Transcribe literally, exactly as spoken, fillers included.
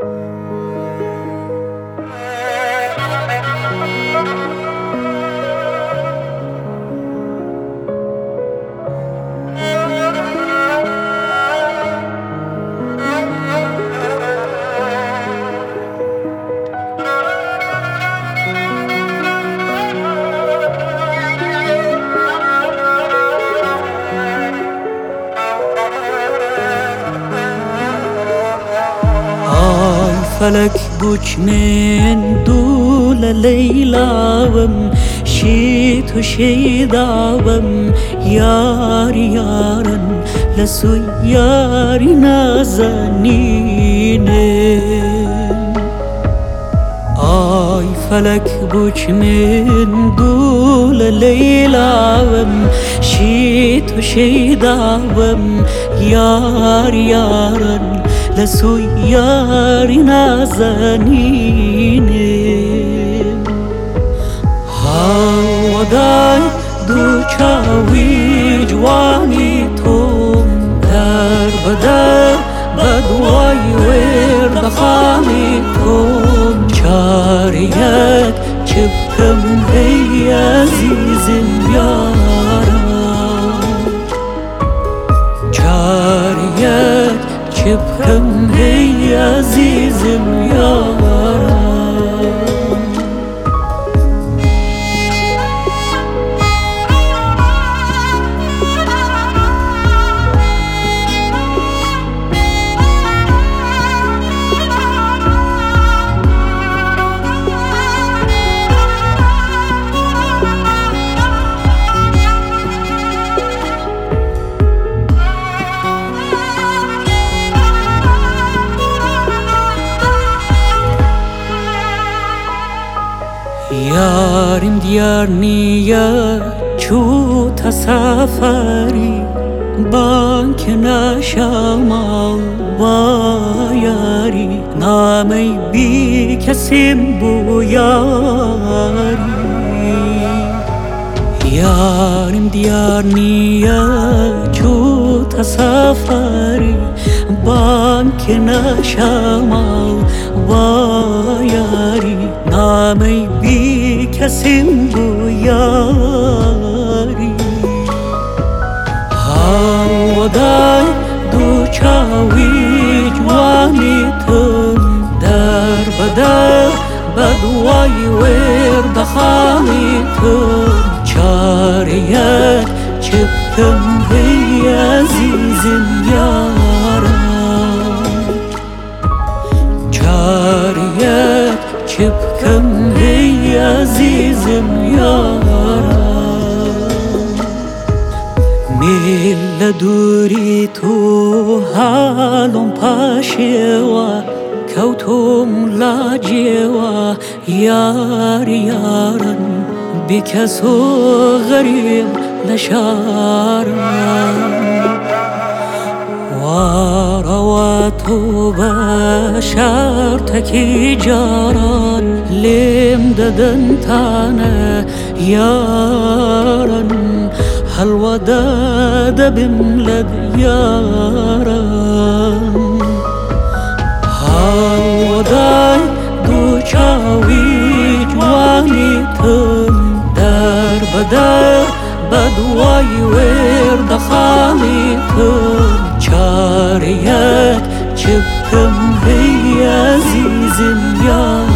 فلك بوش من دول ليلاوم شيت وشيداوم ياري يارن لسو ياري نازنين آي فلك بوش من دول ليلاوم شيت وشيداوم ياري يارن لسو ياري نازنين هاوداي دوچاوي جواني توم در بدر بدواي ورد خامي توم چاريك چبكم هي عزيزم يارا چاريك چبكم هي عزيزم يارا يارم ديار نيا شو تسافري بانك نشامل وياري نامي بيك سمبو ياري يارم ديار نيا شو تسافري بانك نشامل وياري نامي بيك سمبو ياري هاوداي دوچاوي جواني تم در بدر بدواي ورد خامي تم چاريك چبكم هي عزيزم يارا چاريك چبكم هي عزيزم يارا ميل دوري تو حالم پاشوا كوتم لاجوا يار يارن بكسو غريب نشارن ورواتو بشارتكي جاران لم ددن تانا يارن هالوداد بملد يارن هالوداي دوچاوي جواني تم در بدر بدواي ورد خامي تم چاريك چبكم هي عزيزم يارا